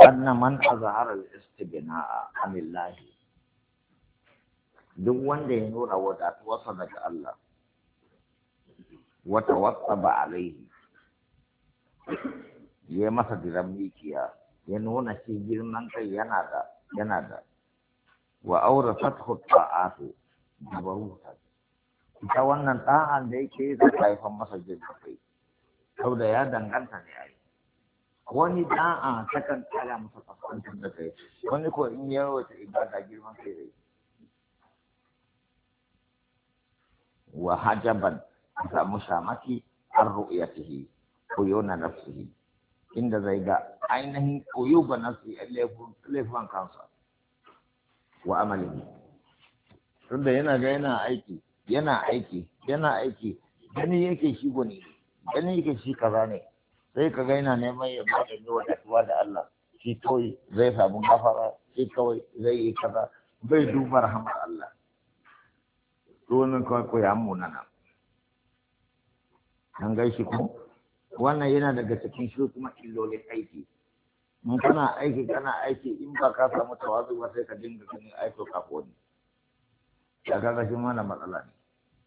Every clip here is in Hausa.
anna man azhara al-istighna'a anillahi duk wanda ya nuna wadatuwarsa daga Allah wa tawassaba alaihi ya masa diran mikiya ya nuna shi girman kai yana da wa awrasathu ta'atu jabaruta ita wannan ta'an da yake zai haifar masa girman kai saboda ya danganta ne ai wani da'a takan kara masa kafantar da kai wani ko in ya wata ibada girman kai zai wa hajaban samu shamaki an ru'yatihi uyuna nafsihi inda zai ga ainihin uyuba nafsi laifin kansa wa amalihi tunda yana ga yana aiki gani yake shi goni gani yake shi kaza ne sai ka ga yana neman ya ba da wadatuwa da Allah shi kawai zai samu gafara shi kawai zai yi kaza bai duba rahamar Allah donin kawai ko ya munana an gaishe ku wannan yana daga cikin shi kuma illolin aiki in kana aiki in ba ka samu tawazu ba sai ka dinga ganin aiko kafo ne ya kaga shi mana matsala ne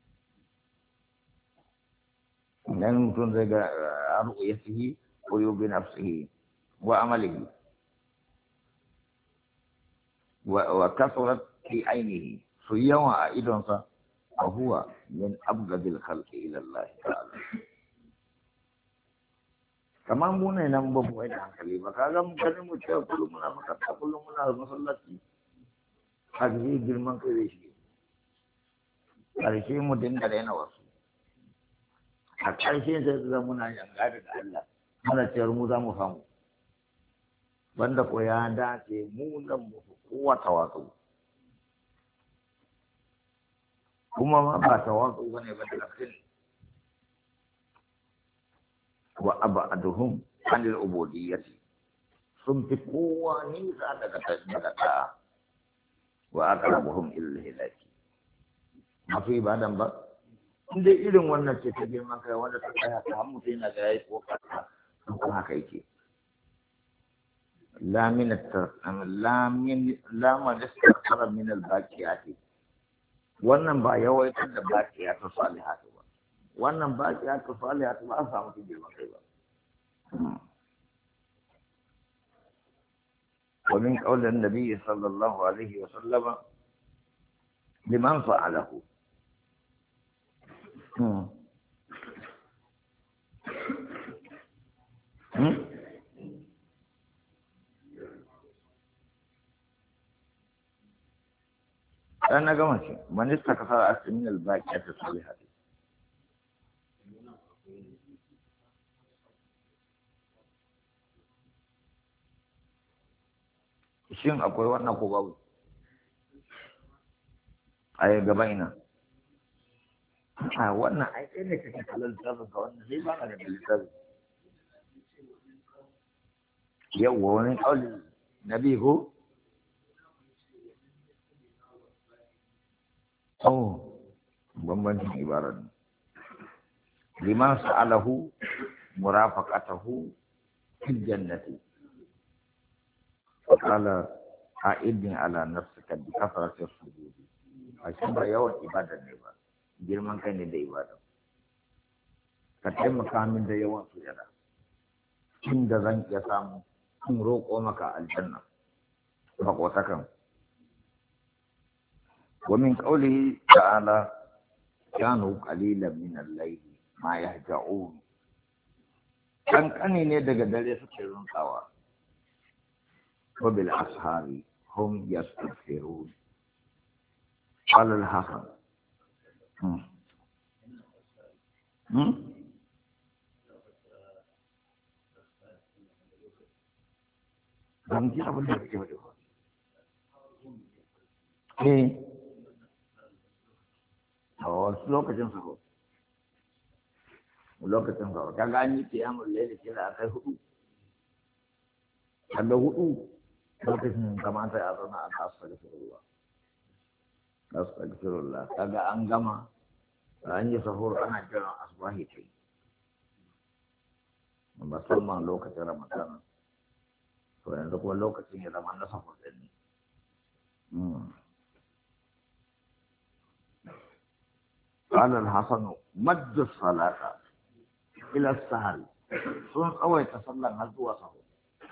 dan mutum zai ga ru'yatihi wa yubi nafsihi wa amalihi wa kasurat fi ainihi su yawa a idonsa وهو من أبغض الخلق إلى الله تعالى كما مونه نمبر وين هنكلي بكذا مكان متى كل منا فكرة كل منا مسلاتي هذه جرمان كذي هذه مدين كذينا واسو هذا شيء سيدا منا yang ada Allah mana cermu zamu famu banda ko ya dace mu nan mu kuwa tawatu kuma ma ba tawazu bane ba da kafin wa abaduhum anil ubudiyyati sun fi kowa nisa daga ta wa aqrabuhum ila hilaki mafi ibadan ba inda irin wannan ce ta girman kai wanda ta tsaya ta mutu yana ga yayi kokarta kuma haka yake la min al-baqiyati wannan ba yawaitar da baqiyatu salihatu ba wannan baqiyatu salihatu ba a samu girman kai ba ومن قول النبي صلى الله عليه وسلم لمن فعله أنا قمت من استكثر من الباقيات الصالحات shin akwai wannan ko babu ai gaba ina a wannan ai sai ne kake kallon littafin ka wannan sai ba na da littafi yawa wani kaulin nabi ko bambancin ibarar liman sa'alahu murafaqatahu fil jannati وقال عائد على نفسك بكثرة السجود عشان يوم عبادة نبا girman kai ne da ibada ka taimaka min da yawan sujada inda zan iya samu in roƙo maka aljanna maƙotakan wa min qawlihi ta'ala kanu qalilan min al-layl ma yahja'un kankani ne daga dare suke runtsawa وبالأسحار هم يستغفرون قال الحسن ban ji abin da kake faɗi ba a wasu lokacin sahur kaga an yi kiyamun laili kira a kai hudu lokacin kamata ya zama a astagfirullah kaga an gama an yi sahur ana jiran asbahi ce musamman lokacin ramadan to yanzu kuma lokacin ya zama na safar ne. قال الحسن مد الصلاة إلى السهل sun tsawaita sallan har zuwa sahu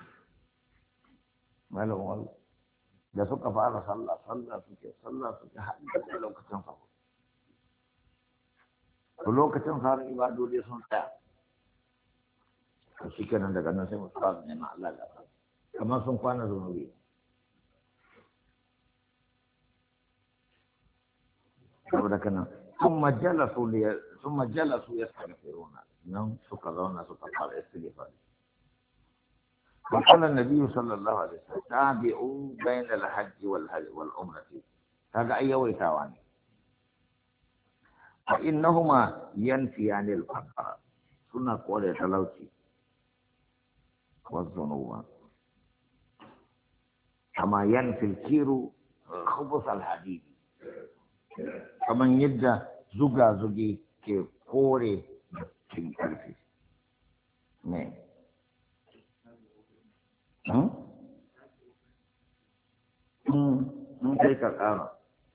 malam wal da suka fara sallah suke haɗa da lokacin sahu to lokacin har ibadodi sun tsaya to shi kenan daga nan sai mutum fara neman Allah da Allah kamar sun kwana zunubi saboda kana ثم جلسوا يستغفرون نعم سكرون سكر الاستغفار وقال النبي صلى الله عليه وسلم تابعوا بين الحج والعمرة هذا أي ويتاوان فإنهما ينفيان الفقر سنة قول تلوتي والذنوب كما ينفي الكير خبث الحديد كمن يدى زوجي ke kore cikin ƙarfi ne in kai ka ƙara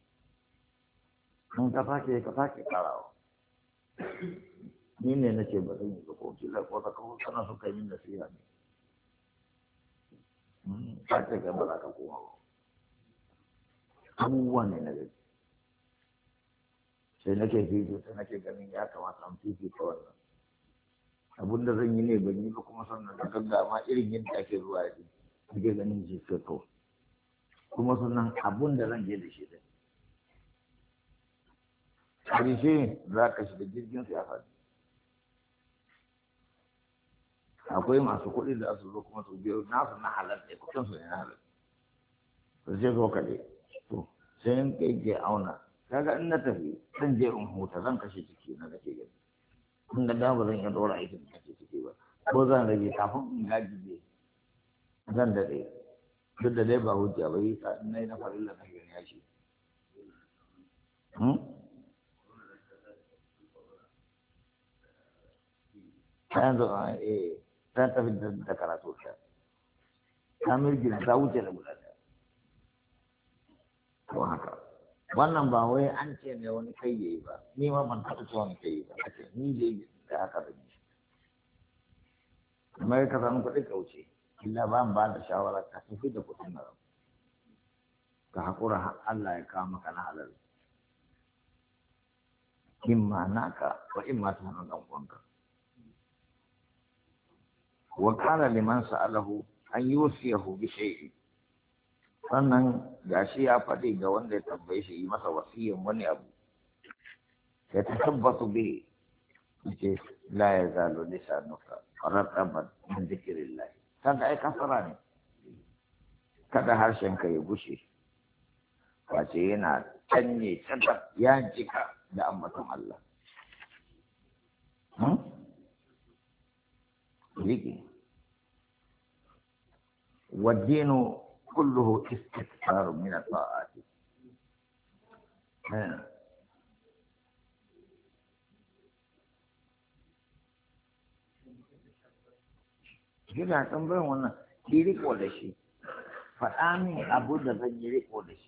in ka sake ƙarawa ni ne na ce ba zan yi ba ko kila ko ta kawo kana so kai min nasiha ne ka ce kai ba za ka koma ba abubuwa ne na gari sai nake fito sai nake ganin ya kamata an fifita wannan abun da zan yi ne ban yi ba kuma sannan da gaggama irin yadda ake zuwa yadda nake ganin ji to kuma sannan abun da zan je da shi din karshe za ka shiga jirgin siyasa akwai masu kuɗi da su zo kuma su biyo nasu na halal ne kuɗin su ne na halal to sai zo kaɗai to sai in kai ke auna kaga in na tafi zan je in huta zan kashe ciki na nake gani in da ba zan iya dora aikin da nake ciki ba ko zan rage kafin in gaji ne zan daɗe duk da dai ba hujja ba yi sa na yi na farilla na gani ya ce ta yanzu ta tafi da karatu ta mirgina ta wuce da guda ɗaya ko haka wannan ba wai an ce ne wani kai yayi ba ni ma ban taɓa cewa wani kai yayi ba ake ni dai da haka da ni amma ka samu kuɗi ka wuce illa ba ba da shawara ka tafi da kuɗin nan ka haƙura Allah ya kawo maka na halal imma naka wa imma ta hannun ɗan uwanka wa kana liman sa'alahu an yusiyahu bi shay'in sannan gashi ya faɗi ga wanda ya tambaye shi yi masa wasiyan wani abu ya tabbatu bi yace la yazalu lisanuka rataban min dhikrillah kaga ai kafara ne kada harshen ka ya gushe wace yana canye tsaka ya jika da ambaton Allah liki wadinu كله استكثار من الطاعات Gina tambayin wannan ki riko da shi faɗa min abu da zan yi riko da shi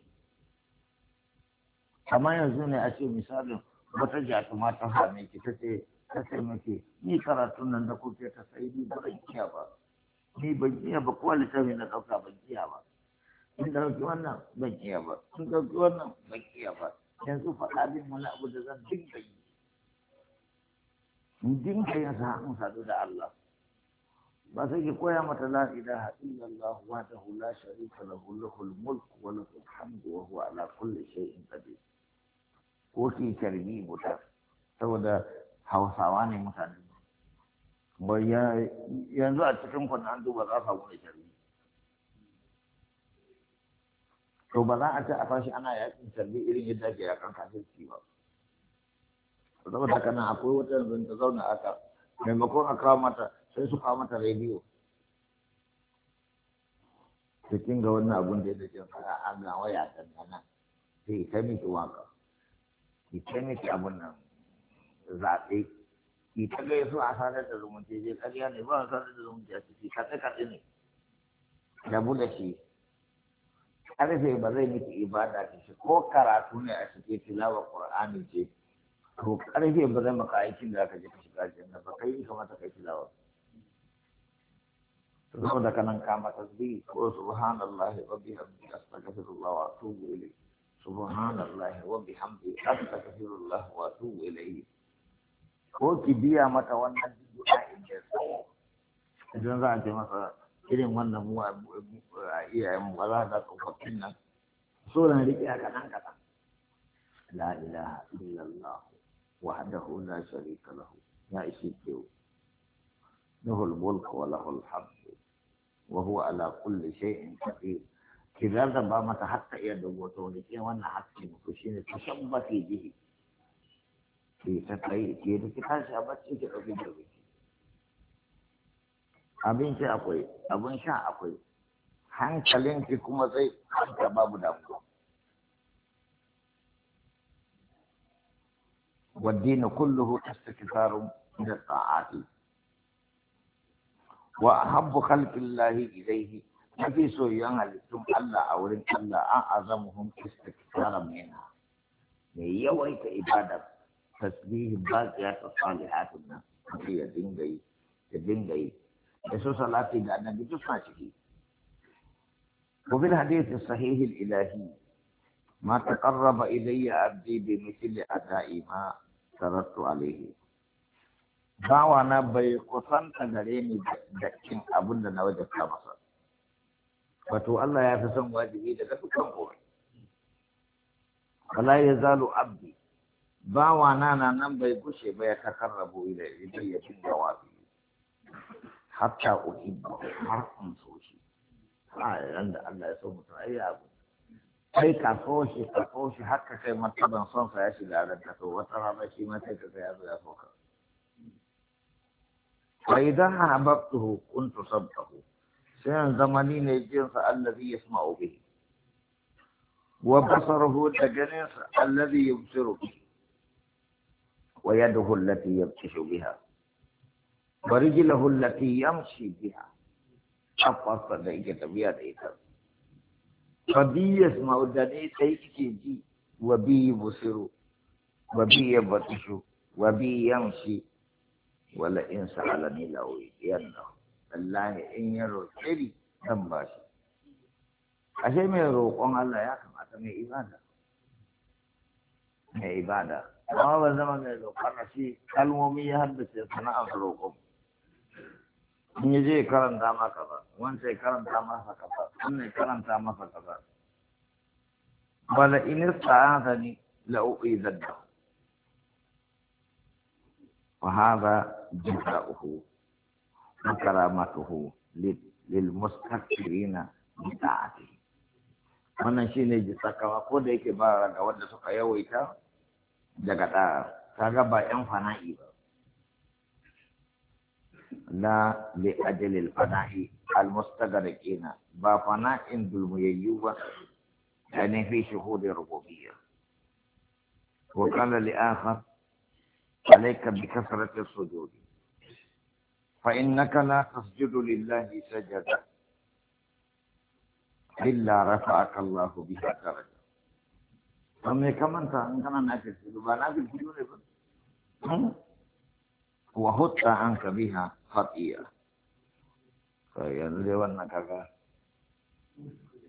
amma yanzu ne a ce misalin wata jatuma ta same ki ta ce miki ni karatun nan da kuke ta sai ni ba zan iya ba ni ban iya ba ko littafi na ɗauka ban iya ba in ɗauki wannan ban iya ba in ɗauki wannan ban iya ba yanzu faɗa min wani abu da zan dinga yi in dinga yin sa in sadu da Allah ba sai ki koya mata la ilaha illallah wahdahu la sharika lahu lahul mulk wa lahul hamdu wa huwa ala kulli shay'in qadir ko ki karbi buta saboda Hausawa ne mutane yanzu a cikin an duba za ka wani shari'a to ba za a ce a fashi ana yakin sarbi irin yadda ake yakan kafirci ba saboda kana akwai wata yanzu ta zauna aka maimakon a kawo mata sai su kawo mata rediyo cikin ga wannan abun da ya dace a ga waya ta nan sai ta miki waka ki ta miki abun nan zaɓe ki ta ga yaso a sadar da zumunci je ƙarya ne ba a sadar da zumunci a ciki kaɗe kaɗe ne rabu da shi ƙarfe ba zai miki ibada ta shi ko karatu ne a cikin tilawa Qur'ani ce to ƙarfe ba zai maka aikin da aka je ka shiga aljanna ba kai kamata kai tilawa saboda kanan kama tasbih ko subhanallahi wa bihamdihi astaghfirullah wa atubu ilayhi subhanallahi wa bihamdihi astaghfirullah wa atubu ilayhi ko ki biya mata wannan du'a inda tsawo idan za a ce masa irin wannan mu a iyayen ba za ka tsofaffin nan so na riƙe a kaɗan kaɗan la ilaha illallah wahdahu la sharika lahu ya ishi kewu lahul mulku wa lahul hamdu wa huwa ala kulli shay'in qadir kidan da ba mata hatta iya dogo to riƙe wannan hakki ku shine tashabbati bihi ki ta kai ki da ki tashi a bacci ki dauki jirgi abinci akwai abin sha akwai hankalinki kuma zai kwanta babu damuwa والدين كله استكثار من الطاعات وأحب خلق الله إليه نفي سويان لتم الله أولين الله أعظمهم استكثارا منها يويت إبادة تسبيح باقيات الصالحات الناس هي دينجي يسوع صلاة النبي تسمعه وفي الحديث الصحيح الإلهي ما تقرب إلي عبدي بمثل أداء ما تركت عليه باوانا بيقصن تغريني دكين أبونا نوجد كمسا فتو الله يفسن واجبي لك تكون ولا يزال عبدي باوانا نم بيقشي بيتقرب إلي بالجوابي حتى أحبه حرق سوشي عند الله يسوم أي أبو kai ka so shi haka kai martaban son sa ya shiga ran ka to wata rana shi ma sai ka ga ya zo ya soka fa idan ahbabtuhu kuntu sabtahu sai zamani ne jin sa allazi yasma'u bihi wa basaruhu da ganin sa allazi yubsiru bihi wa yaduhu allati yabtishu biha wa rijluhu allati yamshi biha afasa da yake tafiya da ita فبي يسمع الدنيا تيجي وبي يبصر وبي يبطش وبي يمشي ولئن سألني لأوتينه الله إن يرسل دمباشي ashe mai roƙon Allah ya kamata mai ibada amma ban zama mai roƙon shi kalmomi ya haddace sana'ar roƙon in ya je karanta maka ba wancan karanta masa kaza wannan karanta masa kaza wala in ista'adani la u'idadda wa hadha jazaohu wa karamatuhu lil mustakbirina bi ta'atihi wannan shine jisakawa ko da yake ba ga wanda suka yawaita daga da kaga ba yan fana'i ba لا لأجل الفناء المستغرقين بفناء بالميوبة يعني في شهود الربوبية وقال لآخر عليك بكثرة السجود فإنك لا تسجد لله سجدا إلا رفعك الله بها درجة فمن كمان كان نافذ نافذ وهدت عنك بها خطيئة فينزل ونكك